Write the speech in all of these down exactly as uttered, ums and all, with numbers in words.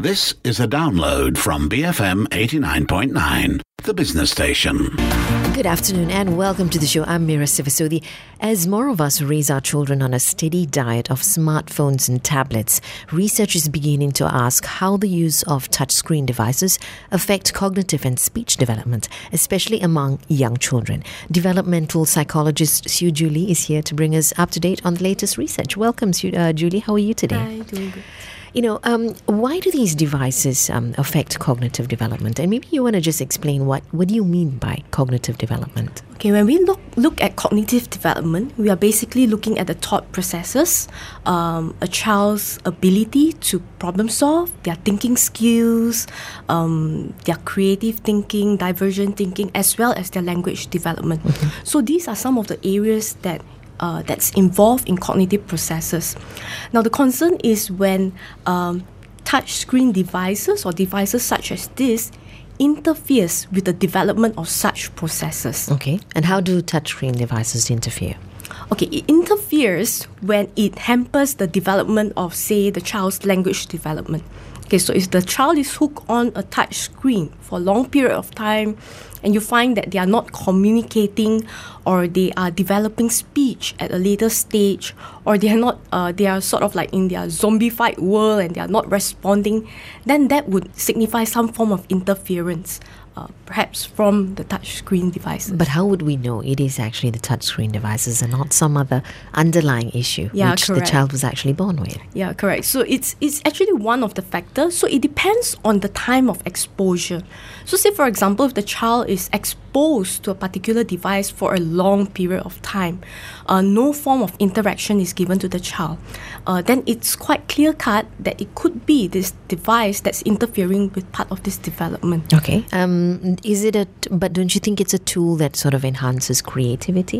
This is a download from B F M eighty-nine point nine, the business station. Good afternoon and welcome to the show. I'm Mira Sivasodi. As more of us raise our children on a steady diet of smartphones and tablets, research is beginning to ask how the use of touchscreen devices affect cognitive and speech development, especially among young children. Developmental psychologist Sue Julie is here to bring us up to date on the latest research. Welcome, Sue, uh, Julie. How are you today? Hi, doing good. You know, um, why do these devices um, affect cognitive development? And maybe you want to just explain what, what do you mean by cognitive development? Okay, when we look look at cognitive development, we are basically looking at the thought processes, um, a child's ability to problem solve, their thinking skills, um, their creative thinking, divergent thinking, as well as their language development. Mm-hmm. So these are some of the areas that Uh, that's involved in cognitive processes. Now, the concern is when um, touchscreen devices or devices such as this interferes with the development of such processes. Okay, and how do touchscreen devices interfere? Okay, it interferes when it hampers the development of, say, the child's language development. Okay, so if the child is hooked on a touch screen for a long period of time and you find that they are not communicating or they are developing speech at a later stage or they are not, uh, they are sort of like in their zombified world and they are not responding, then that would signify some form of interference. Uh, perhaps from the touchscreen devices. But how would we know it is actually the touchscreen devices and not some other underlying issue yeah, which correct. the child was actually born with? Yeah, correct. So it's it's actually one of the factors. So it depends on the time of exposure. So say, for example, if the child is exposed to a particular device for a long period of time, uh, no form of interaction is given to the child, uh, then it's quite clear-cut that it could be this device that's interfering with part of this development. Okay. Um, is it a, t- but don't you think it's a tool that sort of enhances creativity?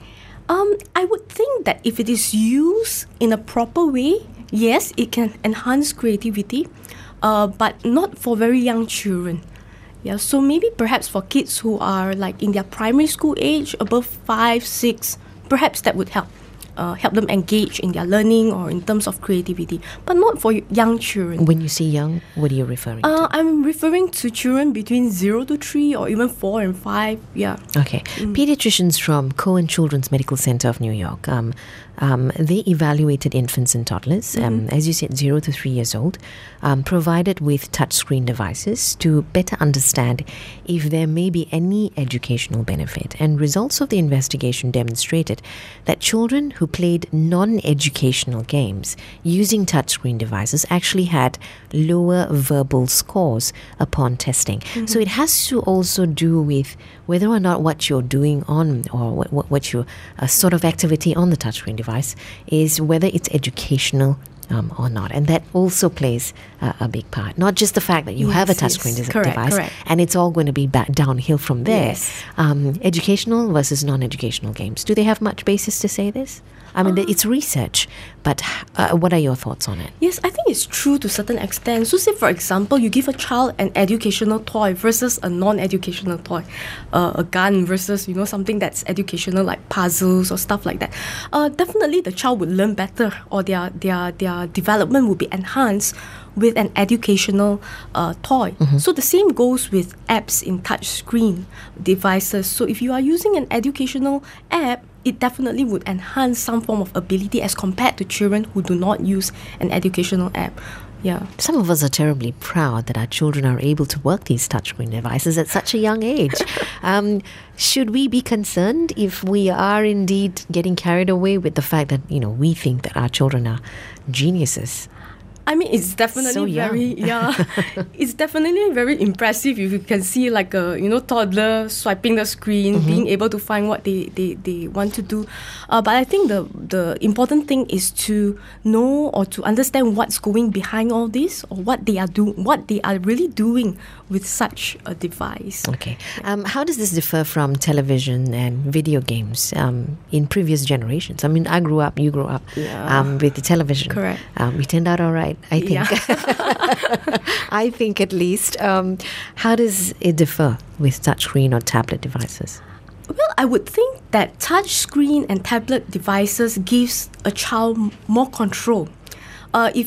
Um, I would think that if it is used in a proper way, yes, it can enhance creativity, uh, but not for very young children. Yeah, so maybe perhaps for kids who are like in their primary school age, above five, six, perhaps that would help. Uh, help them engage in their learning or in terms of creativity, but not for young children. When you say young, what are you referring uh, to? I'm referring to children between zero to three or even four and five. Yeah. Okay. Mm. Pediatricians from Cohen Children's Medical Center of New York, um, um, they evaluated infants and toddlers, um, mm-hmm. as you said, zero to three years old, um, provided with touchscreen devices to better understand if there may be any educational benefit. And results of the investigation demonstrated that children who who played non-educational games using touchscreen devices actually had lower verbal scores upon testing. Mm-hmm. So it has to also do with whether or not what you're doing on or what, what, what your uh, sort of activity on the touchscreen device is, whether it's educational Um, or not, and that also plays uh, a big part. Not just the fact that you yes, have a touchscreen yes. de- correct, device, correct. and it's all going to be back downhill from there. Yes. Um, educational versus non-educational games. Do they have much basis to say this? I mean, uh, it's research, but uh, what are your thoughts on it? Yes, I think it's true to a certain extent. So say, for example, you give a child an educational toy versus a non-educational toy, uh, a gun versus, you know, something that's educational like puzzles or stuff like that. Uh, definitely the child would learn better, or their, their, their development will be enhanced with an educational uh, toy. Mm-hmm. So the same goes with apps in touchscreen devices. So if you are using an educational app, it definitely would enhance some form of ability as compared to children who do not use an educational app. Yeah. Some of us are terribly proud that our children are able to work these touchscreen devices at such a young age. um, should we be concerned if we are indeed getting carried away with the fact that, you know, we think that our children are geniuses? I mean, it's definitely so very, yeah, it's definitely very impressive if you can see like a, you know, toddler swiping the screen, mm-hmm. being able to find what they, they, they want to do. Uh, but I think the, the important thing is to know or to understand what's going behind all this, or what they are do, what they are really doing with such a device. Okay. Um, how does this differ from television and video games um, in previous generations? I mean, I grew up, you grew up yeah. um, with the television. Correct. Um, we turned out all right. I think. Yeah. I think at least. Um, how does it differ with touchscreen or tablet devices? Well, I would think that touchscreen and tablet devices gives a child more control. Uh, if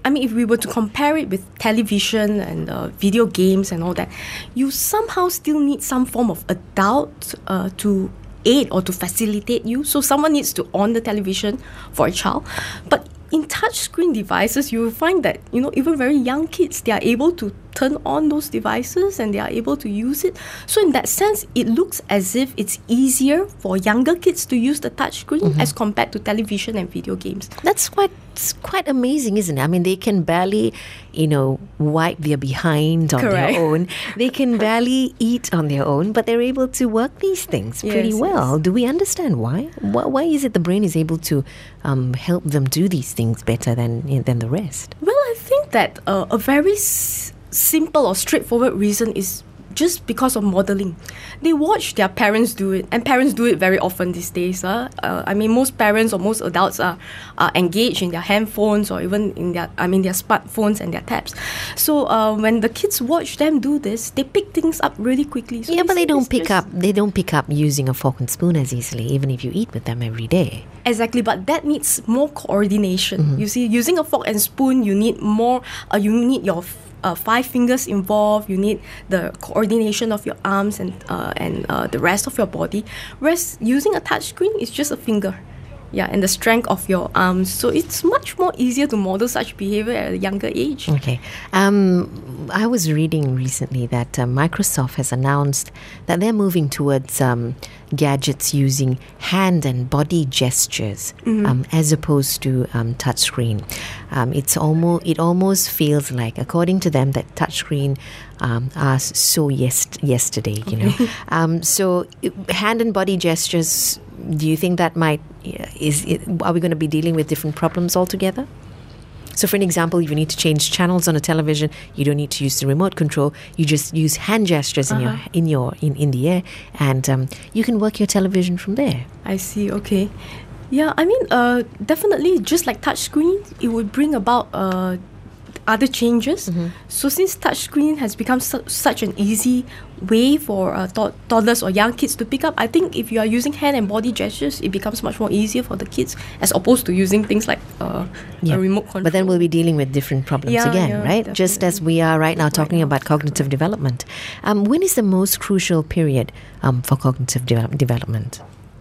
I mean, if we were to compare it with television and uh, video games and all that, you somehow still need some form of adult uh, to aid or to facilitate you. So someone needs to on the television for a child. But in touchscreen devices, you will find that, you know, even very young kids, they are able to turn on those devices and they are able to use it. So in that sense, it looks as if it's easier for younger kids to use the touchscreen mm-hmm. as compared to television and video games. That's quite it's quite amazing, isn't it? I mean, they can barely, you know, wipe their behind on Correct. their own. They can barely eat on their own, but they're able to work these things pretty yes, well. Yes. Do we understand why? why? Why is it the brain is able to um, help them do these things better than than the rest? Well, I think that uh, a very s- simple or straightforward reason is just because of modeling. They watch their parents do it, and parents do it very often these days. Uh. Uh, I mean, most parents or most adults are, are engaged in their handphones or even in their, I mean, their smartphones and their tabs. So uh, when the kids watch them do this, they pick things up really quickly. So yeah, but they don't it's pick just up. They don't pick up using a fork and spoon as easily, even if you eat with them every day. Exactly, but that needs more coordination. Mm-hmm. You see, using a fork and spoon, you need more. Uh, you need your Uh, five fingers involved. You need the coordination of your arms and uh, and uh, the rest of your body. Whereas using a touchscreen is just a finger, yeah, and the strength of your arms. So it's much more easier to model such behavior at a younger age. Okay, um, I was reading recently that uh, Microsoft has announced that they're moving towards um, gadgets using hand and body gestures mm-hmm. um, as opposed to um, touchscreen. Um, it's almost it almost feels like, according to them, that touchscreen um, are so yes yesterday. You know, um, so hand and body gestures. Do you think that might is it, are we going to be dealing with different problems altogether? So, for an example, if you need to change channels on a television, you don't need to use the remote control. You just use hand gestures in uh-huh. your in your in, in the air, and um, you can work your television from there. I see. Okay, yeah. I mean, uh, definitely, just like touchscreen, it would bring about uh, other changes. Mm-hmm. So, since touchscreen has become su- such an easy way for uh, to- toddlers or young kids to pick up, I think if you are using hand and body gestures, it becomes much more easier for the kids as opposed to using things like uh, yeah. a remote control. But then we'll be dealing with different problems yeah, again, yeah, right? Definitely. Just as we are right now talking right now. about cognitive development. Um, when is the most crucial period um, for cognitive de- development?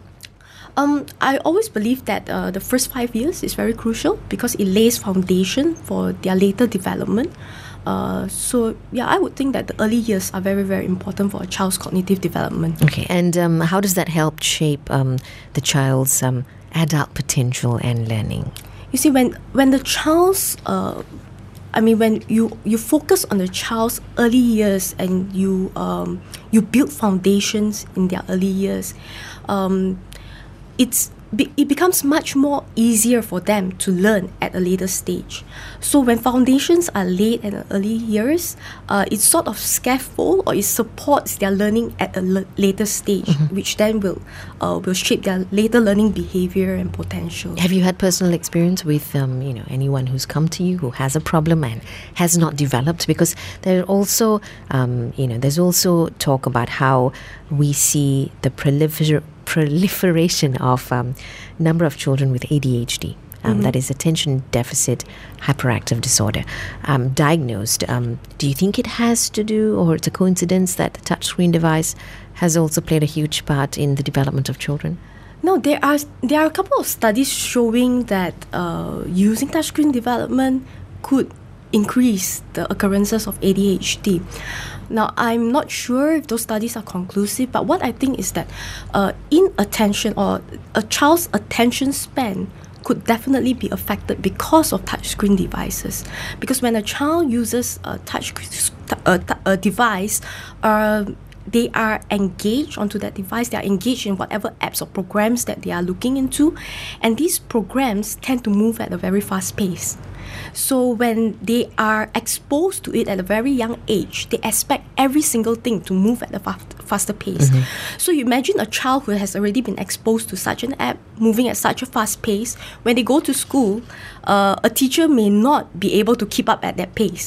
Um, I always believe that uh, the first five years is very crucial because it lays foundation for their later development. Uh, so, yeah, I would think that the early years are very, very important for a child's cognitive development. Okay, and um, how does that help shape um, the child's um, adult potential and learning? You see, when when the child's, uh, I mean, when you, you focus on the child's early years and you um, you build foundations in their early years, um, it's it becomes much more easier for them to learn at a later stage. So when foundations are laid at the early years, uh, it sort of scaffold or it supports their learning at a l- later stage, mm-hmm. which then will uh, will shape their later learning behavior and potential. Have you had personal experience with um, you know anyone who's come to you who has a problem and has not developed? Because there are also um, you know there's also talk about how we see the prolifer- proliferation of um, number of children with A D H D. Um, mm-hmm. That is attention deficit hyperactive disorder, um, diagnosed. Um, do you think it has to do, or it's a coincidence that the touchscreen device has also played a huge part in the development of children? No, there are there are a couple of studies showing that uh, using touchscreen development could increase the occurrences of A D H D. Now, I'm not sure if those studies are conclusive, but what I think is that uh, inattention or a child's attention span could definitely be affected because of touchscreen devices. Because when a child uses a touch a, a device, uh, they are engaged onto that device. They are engaged in whatever apps or programs that they are looking into, and these programs tend to move at a very fast pace. So when they are exposed to it at a very young age, they expect every single thing to move at a fast, faster pace. Mm-hmm. So you imagine a child who has already been exposed to such an app moving at such a fast pace. When they go to school, uh, a teacher may not be able to keep up at that pace.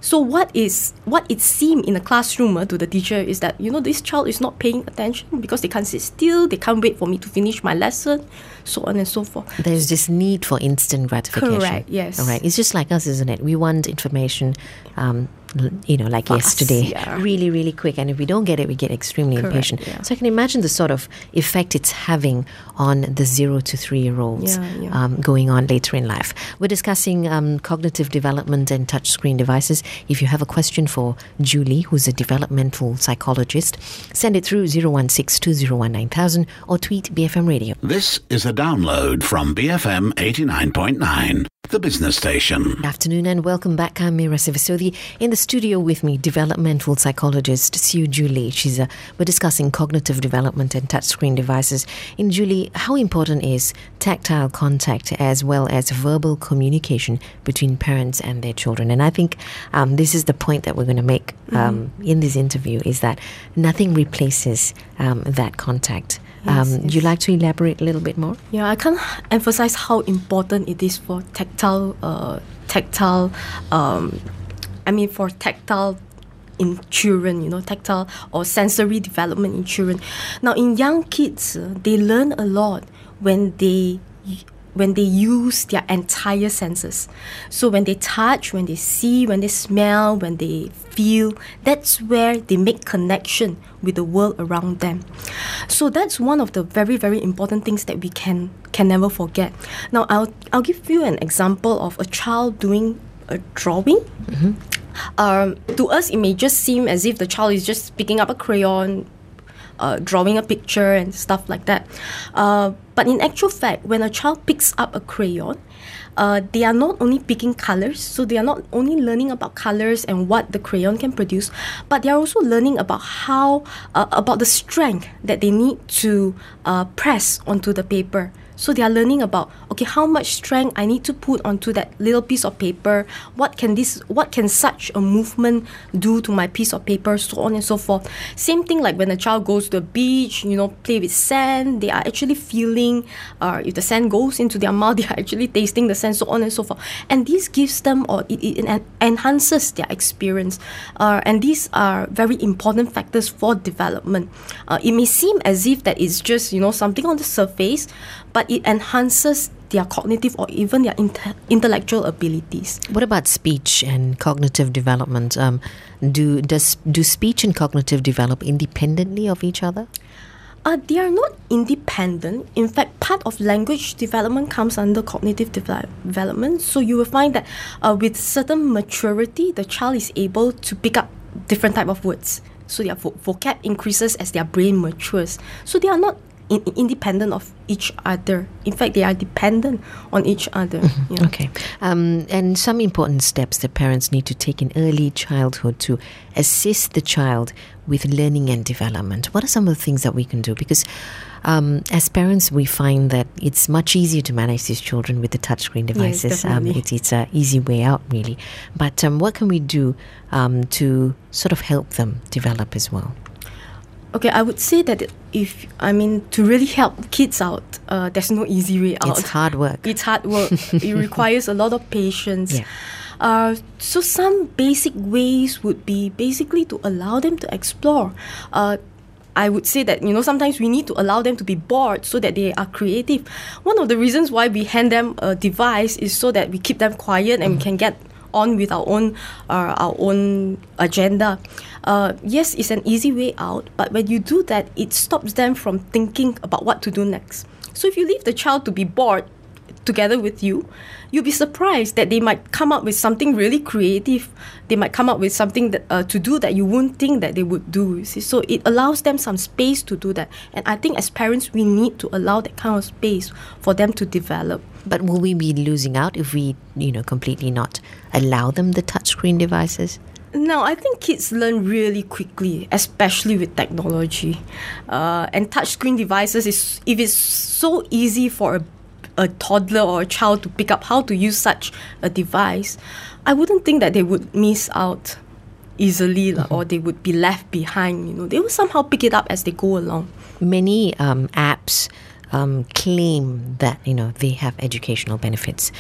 So what is what it seemed in the classroom uh, to the teacher is that, you know, this child is not paying attention because they can't sit still, they can't wait for me to finish my lesson, so on and so forth. There's this need for instant gratification. Correct, yes. All right. It's just like us, isn't it? We want information, um, l- you know, like Fast, yesterday, yeah. really, really quick. And if we don't get it, we get extremely Correct, impatient. yeah. So I can imagine the sort of effect it's having on the zero to three-year-olds Yeah, yeah. Um, going on later in life. We're discussing um, cognitive development and touchscreen devices. If you have a question for Julie, who's a developmental psychologist, send it through zero one six two zero one nine thousand or tweet B F M Radio. This is a download from B F M eighty-nine point nine, the business station. Good afternoon and welcome back. I'm Mira Sivasodi. In the studio with me, developmental psychologist Sue Julie. She's a, we're discussing cognitive development and touchscreen devices. In Julie, how important is tactile contact as well as verbal communication between parents and their children? And I think um, this is the point that we're going to make um, mm-hmm. in this interview, is that nothing replaces um, that contact. Yes, um, yes. Would you like to elaborate a little bit more? Yeah, I can't emphasize how important it is for tactile, uh, tactile, um, I mean for tactile in children, you know, tactile or sensory development in children. Now, in young kids, uh, they learn a lot when they when they use their entire senses. So when they touch, when they see, when they smell, when they feel, that's where they make connection with the world around them. So that's one of the very, very important things that we can can never forget. Now, I'll I'll give you an example of a child doing a drawing. Mm-hmm. Um, to us, it may just seem as if the child is just picking up a crayon, Uh, drawing a picture and stuff like that. Uh, but in actual fact, when a child picks up a crayon, uh, they are not only picking colors, so they are not only learning about colors and what the crayon can produce, but they are also learning about how, uh, about the strength that they need to uh, press onto the paper. So they are learning about, okay, how much strength I need to put onto that little piece of paper. What can this, what can such a movement do to my piece of paper, so on and so forth. Same thing like when a child goes to the beach, you know, play with sand. They are actually feeling, uh, if the sand goes into their mouth, they are actually tasting the sand, so on and so forth. And this gives them, or it, it en- enhances their experience. Uh, and these are very important factors for development. Uh, it may seem as if that it's just, you know, something on the surface, but it enhances their cognitive or even their inte- intellectual abilities. What about speech and cognitive development? Um, do does do speech and cognitive develop independently of each other? Uh, they are not independent. In fact, part of language development comes under cognitive de- development. So you will find that uh, with certain maturity, the child is able to pick up different type of words. So their vo- vocab increases as their brain matures. So they are not in- independent of each other. In fact, they are dependent on each other. Mm-hmm. Yeah. Okay. Um, and some important steps that parents need to take in early childhood to assist the child with learning and development. What are some of the things that we can do? Because um, as parents, we find that it's much easier to manage these children with the touchscreen devices. Yes, definitely. um, it's it's an easy way out, really. But um, what can we do um, to sort of help them develop as well? Okay, I would say that if, I mean, to really help kids out, uh, there's no easy way out. It's hard work. It's hard work. It requires a lot of patience. Yeah. Uh, so some basic ways would be basically to allow them to explore. Uh, I would say that, you know, sometimes we need to allow them to be bored so that they are creative. One of the reasons why we hand them a device is so that we keep them quiet and mm. we can get on with our own uh, our own agenda. Uh, yes, it's an easy way out, but when you do that, it stops them from thinking about what to do next. So if you leave the child to be bored together with you, you'll be surprised that they might come up with something really creative. They might come up with something that, uh, to do that you wouldn't think that they would do. You see? So it allows them some space to do that. And I think as parents, we need to allow that kind of space for them to develop. But will we be losing out if we, you know, completely not allow them the touchscreen devices? No, I think kids learn really quickly, especially with technology. Uh, and touchscreen devices, is if it's so easy for a a toddler or a child to pick up how to use such a device, I wouldn't think that they would miss out easily mm-hmm. or they would be left behind. You know, they will somehow pick it up as they go along. Many um, apps um, claim that, you know, they have educational benefits.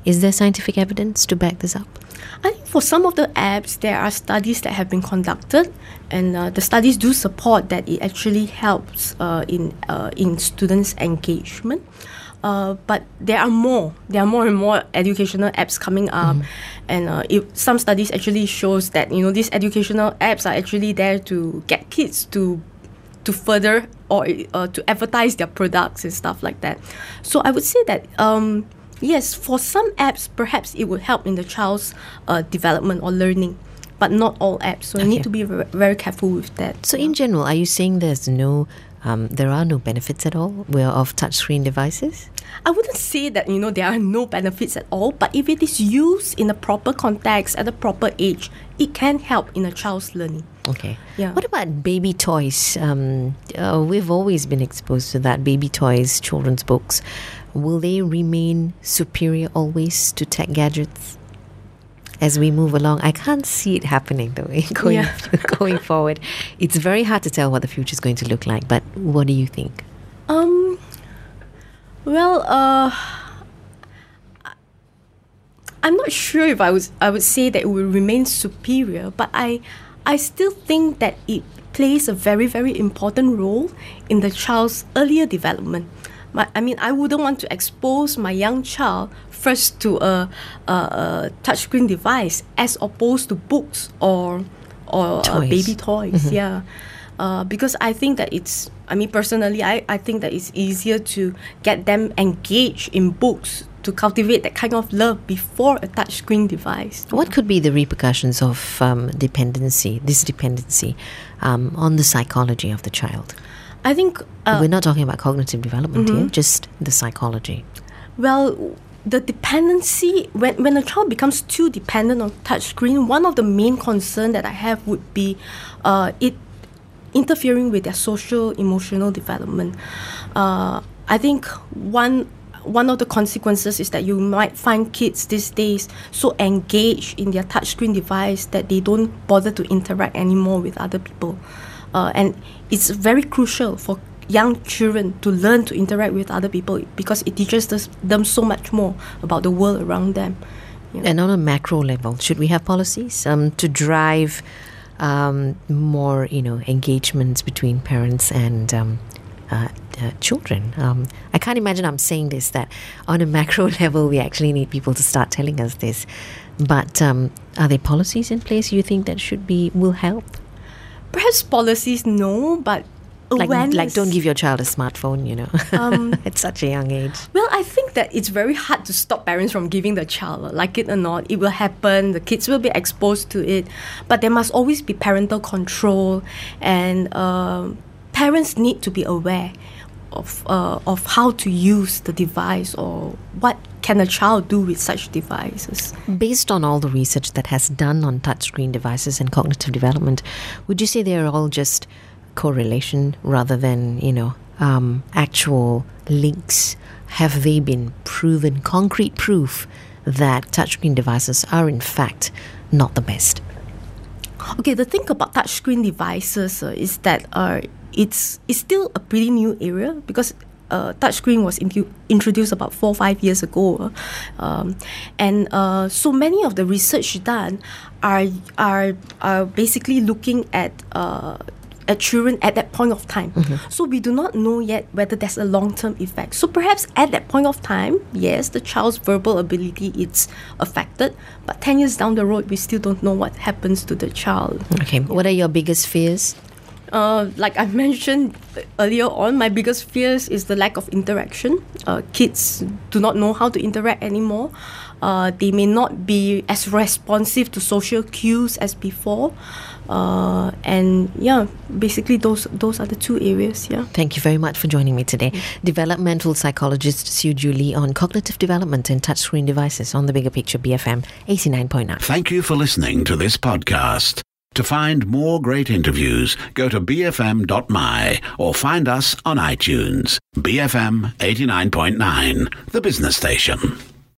Is there scientific evidence to back this up? I think for some of the apps, there are studies that have been conducted, and uh, the studies do support that it actually helps uh, in uh, in students' engagement. Uh, but there are more. There are more and more educational apps coming up, mm. and uh, it, some studies actually shows that you know these educational apps are actually there to get kids to to further or uh, to advertise their products and stuff like that. So I would say that. Um, Yes, for some apps, perhaps it would help in the child's uh, development or learning, but not all apps. So okay. you need to be very, very careful with that. So, in general, are you saying there's no, um, there are no benefits at all of touchscreen devices? I wouldn't say that you know there are no benefits at all, but if it is used in a proper context at a proper age, it can help in a child's learning. Okay. Yeah. What about baby toys? Um, uh, we've always been exposed to that. Baby toys, children's books. Will they remain superior always to tech gadgets as we move along? I can't see it happening though. Going, yeah. going forward, it's very hard to tell what the future is going to look like. But what do you think? Um. Well, uh, I'm not sure if I was I would say that it will remain superior, but I I still think that it plays a very very important role in the child's earlier development. My, I mean, I wouldn't want to expose my young child first to a, a, a touchscreen device as opposed to books or or uh, baby toys. Mm-hmm. Yeah, uh, because I think that it's. I mean, personally, I, I think that it's easier to get them engaged in books to cultivate that kind of love before a touchscreen device. What could be the repercussions of um, dependency, this dependency, um, on the psychology of the child? I think... Uh, We're not talking about cognitive development mm-hmm. here, just the psychology. Well, the dependency, when, when a child becomes too dependent on touchscreen, one of the main concerns that I have would be uh, it interfering with their social, emotional development. Uh, I think one... One of the consequences is that you might find kids these days so engaged in their touchscreen device that they don't bother to interact anymore with other people. Uh, and it's very crucial for young children to learn to interact with other people because it teaches us, them so much more about the world around them. You know? And on a macro level, should we have policies um, to drive um, more, you know, engagements between parents and um, uh, uh, children? Um, I can't imagine I'm saying this, that on a macro level, we actually need people to start telling us this. But um, are there policies in place you think that should be, will help? Perhaps policies, no, but like, awareness. Like, don't give your child a smartphone, you know, um, at such a young age. Well, I think that it's very hard to stop parents from giving the child, like it or not. It will happen. The kids will be exposed to it. But there must always be parental control. And uh, parents need to be aware of uh, of how to use the device or what can a child do with such devices. Based on all the research that has done on touchscreen devices and cognitive development, would you say they're all just correlation rather than, you know, um, actual links? Have they been proven, concrete proof that touchscreen devices are in fact not the best? Okay, the thing about touchscreen devices uh, is that uh, it's it's still a pretty new area because uh, touchscreen was in- introduced about four or five years ago, um, and uh, so many of the research done are are are basically looking at. Uh, at children at that point of time. Mm-hmm. So we do not know yet whether there's a long-term effect. So perhaps at that point of time, yes, the child's verbal ability is affected, but ten years down the road, we still don't know what happens to the child. Okay, yeah. What are your biggest fears? Uh, like I mentioned earlier on, my biggest fears is the lack of interaction. Uh, kids do not know how to interact anymore. Uh, they may not be as responsive to social cues as before. Uh, and yeah, basically those those are the two areas. Yeah. Thank you very much for joining me today. Mm-hmm. Developmental psychologist Siew Joo Lee on cognitive development and touchscreen devices on The Bigger Picture B F M eighty-nine point nine. Thank you for listening to this podcast. To find more great interviews, go to b f m dot m y or find us on iTunes. B F M eighty-nine point nine, the business station.